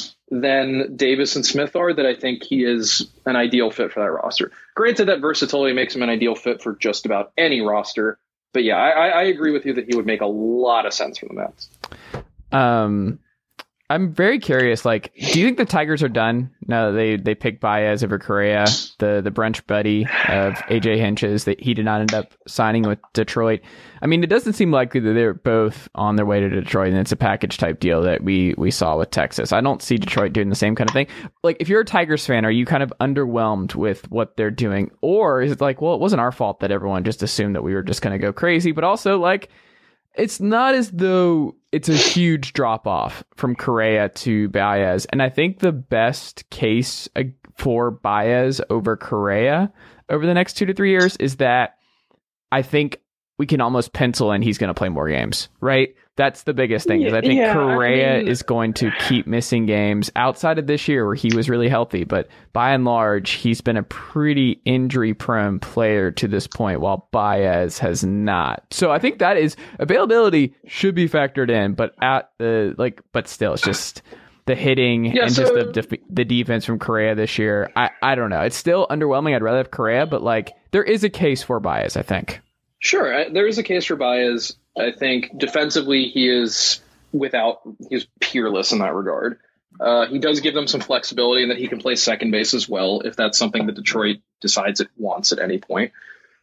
than Davis and Smith are, that I think he is an ideal fit for that roster. Granted, that versatility makes him an ideal fit for just about any roster. But yeah, I agree with you that he would make a lot of sense for the Mets. I'm very curious. Like, do you think the Tigers are done now that they picked Baez over Correa, the brunch buddy of AJ Hinch's, that he did not end up signing with Detroit? I mean, it doesn't seem likely that they're both on their way to Detroit, and it's a package type deal that we saw with Texas. I don't see Detroit doing the same kind of thing. Like, if you're a Tigers fan, are you kind of underwhelmed with what they're doing, or is it like, well, it wasn't our fault that everyone just assumed that we were just going to go crazy? But also, like, it's not as though it's a huge drop off from Correa to Baez. And I think the best case for Baez over Correa over the next 2 to 3 years is that I think we can almost pencil in he's going to play more games, right? That's the biggest thing. I think Correa is going to keep missing games outside of this year where he was really healthy. But by and large, he's been a pretty injury-prone player to this point, while Baez has not. So I think that is availability should be factored in, but but still, it's just the hitting and just the defense from Correa this year. I don't know. It's still underwhelming. I'd rather have Correa, but like there is a case for Baez, I think. Sure, there is a case for Baez. I think defensively he's peerless in that regard. He does give them some flexibility in that he can play second base as well if that's something that Detroit decides it wants at any point.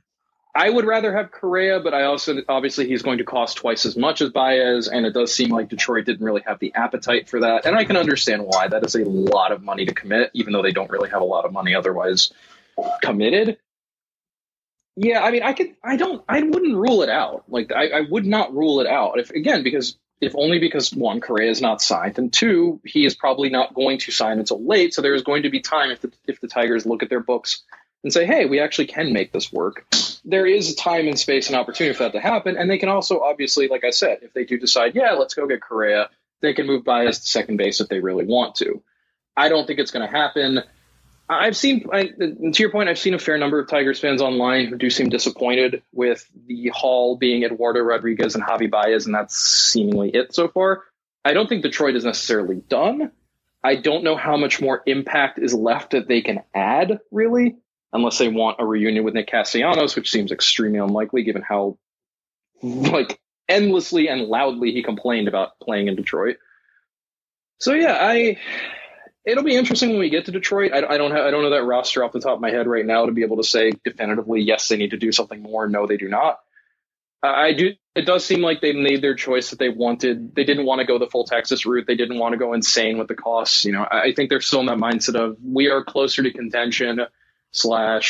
I would rather have Correa, but obviously he's going to cost twice as much as Baez, and it does seem like Detroit didn't really have the appetite for that. And I can understand why. That is a lot of money to commit, even though they don't really have a lot of money otherwise committed. Yeah, I mean, I wouldn't rule it out. Like, I would not rule it out because one, Correa is not signed, and two, he is probably not going to sign until late. So there is going to be time if the Tigers look at their books and say, hey, we actually can make this work. There is time and space and opportunity for that to happen. And they can also, obviously, like I said, if they do decide, yeah, let's go get Correa, they can move Baez to second base if they really want to. I don't think it's going to happen. To your point, I've seen a fair number of Tigers fans online who do seem disappointed with the haul being Eduardo Rodriguez and Javi Baez, and that's seemingly it so far. I don't think Detroit is necessarily done. I don't know how much more impact is left that they can add, really, unless they want a reunion with Nick Castellanos, which seems extremely unlikely given how endlessly and loudly he complained about playing in Detroit. So yeah, it'll be interesting when we get to Detroit. I don't know that roster off the top of my head right now to be able to say definitively, yes, they need to do something more. No, they do not. It does seem like they made their choice that they wanted. They didn't want to go the full Texas route. They didn't want to go insane with the costs. You know, I think they're still in that mindset of we are closer to contention /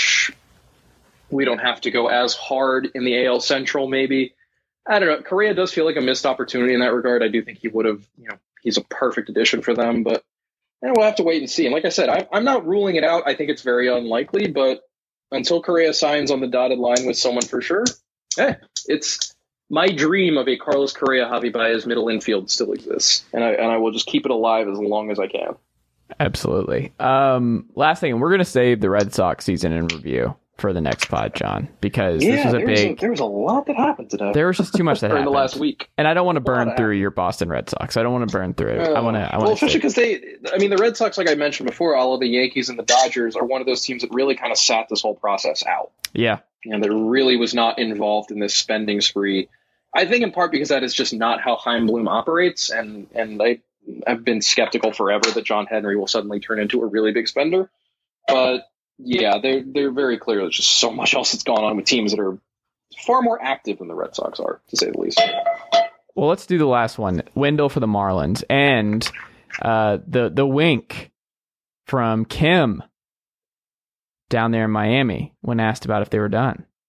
we don't have to go as hard in the AL Central. Maybe, I don't know. Correa does feel like a missed opportunity in that regard. I do think he would have, he's a perfect addition for them, but we'll have to wait and see. And like I said, I'm not ruling it out. I think it's very unlikely, but until Correa signs on the dotted line with someone for sure, it's my dream of a Carlos Correa, Javi Baez middle infield still exists. And I will just keep it alive as long as I can. Absolutely. Last thing, we're going to save the Red Sox season in review for the next pod, John, because this was there was a lot that happened today. There was just too much that happened in the last week, and I don't want to burn through your Boston Red Sox. I don't want to burn through it. I want to. Well, especially because the Red Sox, like I mentioned before, all of the Yankees and the Dodgers are one of those teams that really kind of sat this whole process out. Yeah, and that really was not involved in this spending spree. I think in part because that is just not how Chaim Bloom operates, and I've been skeptical forever that John Henry will suddenly turn into a really big spender, but. Yeah, they're very clear. There's just so much else that's gone on with teams that are far more active than the Red Sox are, to say the least. Well, let's do the last one. Wendell for the Marlins, and the wink from Kim down there in Miami when asked about if they were done.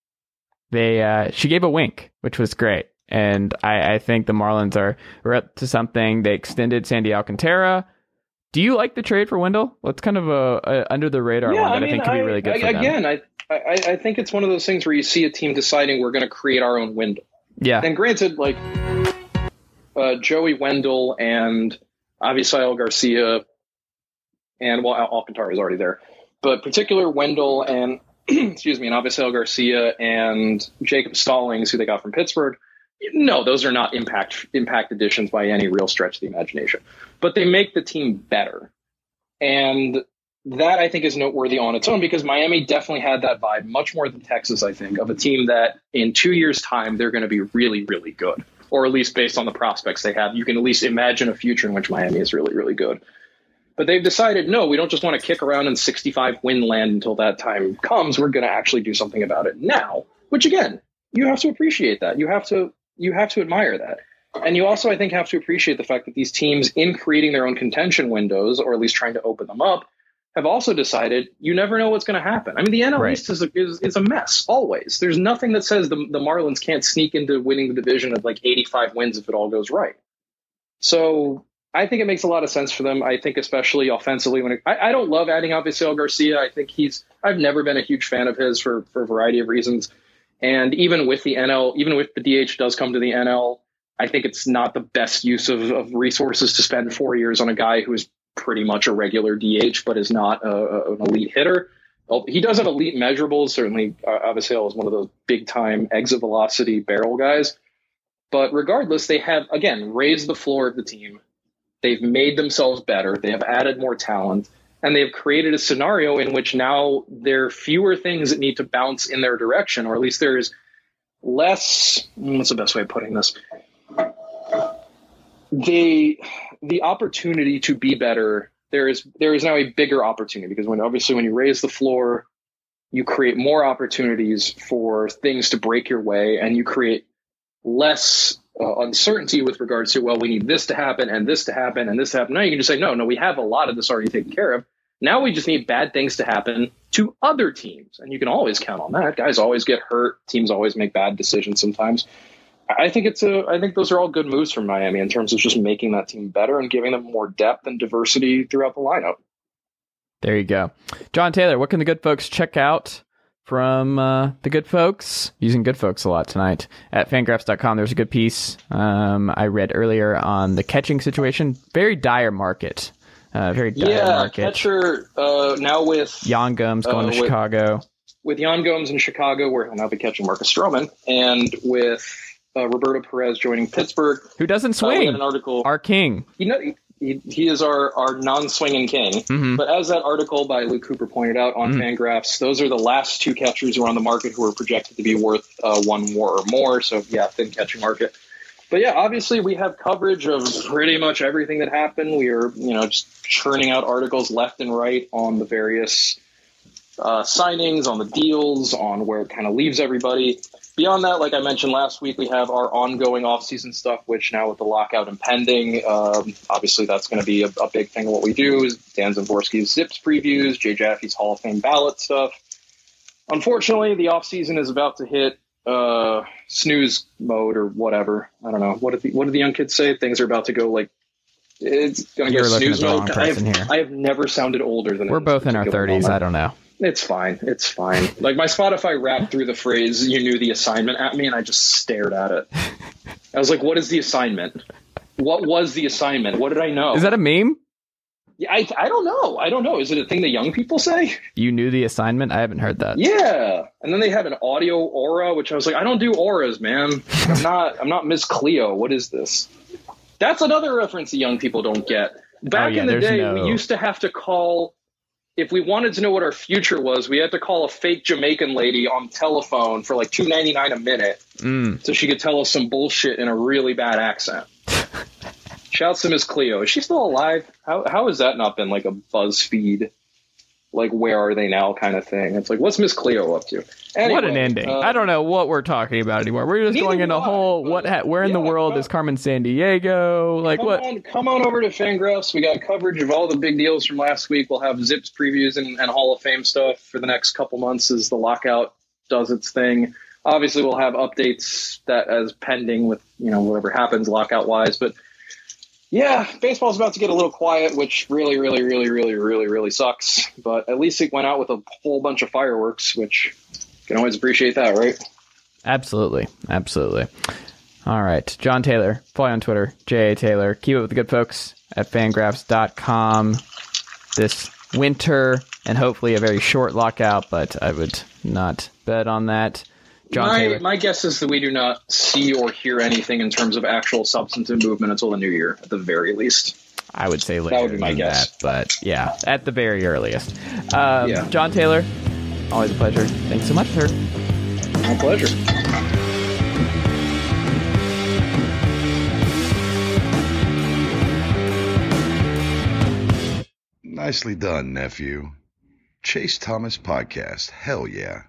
she gave a wink, which was great. And I think the Marlins are up to something. They extended Sandy Alcantara. Do you like the trade for Wendell? Well, it's kind of a under the radar one that I think could be really good for them. Again, I think it's one of those things where you see a team deciding we're going to create our own Wendell. Yeah. And granted, like Joey Wendell and Avisail Garcia, and well, Alcantara is already there, but particular Wendell and excuse me, and Avisail Garcia and Jacob Stallings, who they got from Pittsburgh. No, those are not impact additions by any real stretch of the imagination, but they make the team better. And that I think is noteworthy on its own, because Miami definitely had that vibe much more than Texas, I think, of a team that in 2 years' time, they're going to be really, really good, or at least based on the prospects they have. You can at least imagine a future in which Miami is really, really good. But they've decided, no, we don't just want to kick around in 65 win land until that time comes. We're going to actually do something about it now, which again, you have to appreciate that. You have to admire that. And you also, I think, have to appreciate the fact that these teams, in creating their own contention windows, or at least trying to open them up, have also decided you never know what's going to happen. I mean, the NL East is a mess, always. There's nothing that says the Marlins can't sneak into winning the division of like 85 wins if it all goes right. So I think it makes a lot of sense for them. I think especially offensively, I don't love adding Avisail Garcia. I think I've never been a huge fan of his for a variety of reasons. And even with the NL, even with the DH does come to the NL, I think it's not the best use of resources to spend 4 years on a guy who is pretty much a regular DH, but is not an elite hitter. Well, he does have elite measurables. Certainly, Avisail is one of those big-time exit velocity barrel guys. But regardless, they have, again, raised the floor of the team. They've made themselves better. They have added more talent. And they've created a scenario in which now there are fewer things that need to bounce in their direction, or at least there is less. What's the best way of putting this? The opportunity to be better. There is now a bigger opportunity, because when you raise the floor, you create more opportunities for things to break your way, and you create less uncertainty with regards to, well, we need this to happen and this to happen and this to happen. Now you can just say, no, we have a lot of this already taken care of. Now we just need bad things to happen to other teams. And you can always count on that. Guys always get hurt. Teams always make bad decisions sometimes. I think those are all good moves from Miami in terms of just making that team better and giving them more depth and diversity throughout the lineup. There you go. John Taylor, what can the good folks check out from the good folks? Using good folks a lot tonight at Fangraphs.com. There's a good piece I read earlier on the catching situation. Very dire market. Catcher now with Yan Gomes going to Chicago. With Yan Gomes in Chicago, where he'll now be catching Marcus Stroman, and with Roberto Perez joining Pittsburgh, who doesn't swing. An article, our king. He is our non-swinging king. Mm-hmm. But as that article by Luke Cooper pointed out on Fangraphs, those are the last two catchers who are on the market who are projected to be worth one more or more. So yeah, thin catching market. But yeah, obviously we have coverage of pretty much everything that happened. We are, just churning out articles left and right on the various signings, on the deals, on where it kind of leaves everybody. Beyond that, like I mentioned last week, we have our ongoing offseason stuff, which now with the lockout impending, obviously that's going to be a big thing of what we do. Dan Zimborski's Zips previews, Jay Jaffe's Hall of Fame ballot stuff. Unfortunately, the offseason is about to hit snooze mode or whatever. I don't know. What did the young kids say? Things are about to go it's going to go snooze mode. I have never sounded older than we're both in our 30s. Moment. I don't know. It's fine. Like my Spotify Wrapped through the phrase, "You knew the assignment" at me, and I just stared at it. I was like, what is the assignment? What was the assignment? What did I know? Is that a meme? Yeah, I don't know. Is it a thing that young people say? You knew the assignment? I haven't heard that. Yeah. And then they have an audio aura, which I was like, I don't do auras, man. I'm not Miss Cleo. What is this? That's another reference that young people don't get. Back in the day, we used to have to call, if we wanted to know what our future was, we had to call a fake Jamaican lady on telephone for like $2.99 a minute so she could tell us some bullshit in a really bad accent. Shouts to Miss Cleo. Is she still alive? How has that not been like a BuzzFeed, like where are they now kind of thing? It's like, what's Miss Cleo up to? Anyway, what an ending. I don't know what we're talking about anymore. We're just going in a whole, where in the world is Carmen Sandiego? Like what? Come on over to Fangraphs. We got coverage of all the big deals from last week. We'll have Zips previews and Hall of Fame stuff for the next couple months as the lockout does its thing. obviously we'll have updates that as pending with, whatever happens lockout wise. But yeah, baseball's about to get a little quiet, which really, really, really, really, really, really sucks. But at least it went out with a whole bunch of fireworks, which you can always appreciate that, right? Absolutely. All right. John Taylor, follow on Twitter, J.A. Taylor. Keep it with the good folks at Fangraphs.com this winter, and hopefully a very short lockout, but I would not bet on that. My guess is that we do not see or hear anything in terms of actual substantive movement until the new year, at the very least. I would say later that would be my guess. But yeah, at the very earliest. John Taylor, always a pleasure. Thanks so much, sir. My pleasure. Nicely done, nephew. Chase Thomas Podcast. Hell yeah.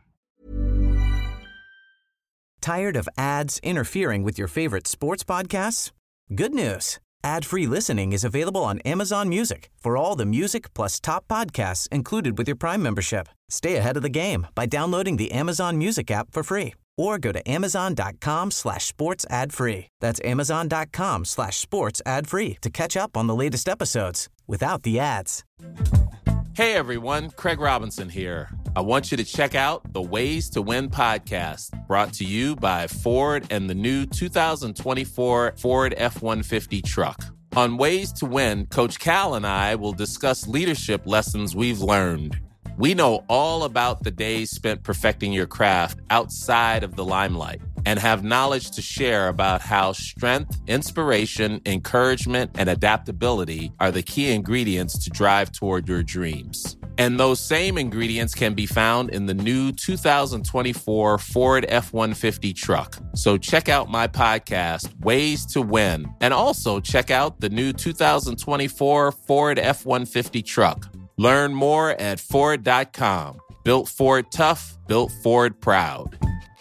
Tired of ads interfering with your favorite sports podcasts? Good news. Ad-free listening is available on Amazon Music for all the music plus top podcasts included with your Prime membership. Stay ahead of the game by downloading the Amazon Music app for free or go to amazon.com/sports ad free. That's amazon.com/sports ad free to catch up on the latest episodes without the ads. Hey everyone, Craig Robinson here. I want you to check out the Ways to Win podcast, brought to you by Ford and the new 2024 Ford F-150 truck. On Ways to Win, Coach Cal and I will discuss leadership lessons we've learned. We know all about the days spent perfecting your craft outside of the limelight and have knowledge to share about how strength, inspiration, encouragement, and adaptability are the key ingredients to drive toward your dreams. And those same ingredients can be found in the new 2024 Ford F-150 truck. So check out my podcast, Ways to Win, and also check out the new 2024 Ford F-150 truck. Learn more at Ford.com. Built Ford tough, built Ford proud.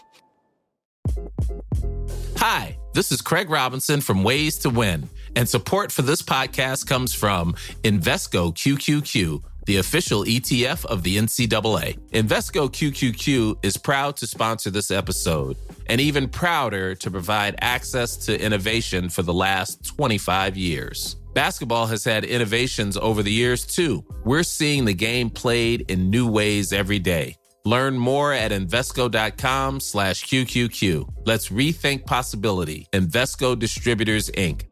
Hi, this is Craig Robinson from Ways to Win, and support for this podcast comes from Invesco QQQ, the official ETF of the NCAA. Invesco QQQ is proud to sponsor this episode, and even prouder to provide access to innovation for the last 25 years. Basketball has had innovations over the years, too. We're seeing the game played in new ways every day. Learn more at Invesco.com/QQQ. Let's rethink possibility. Invesco Distributors, Inc.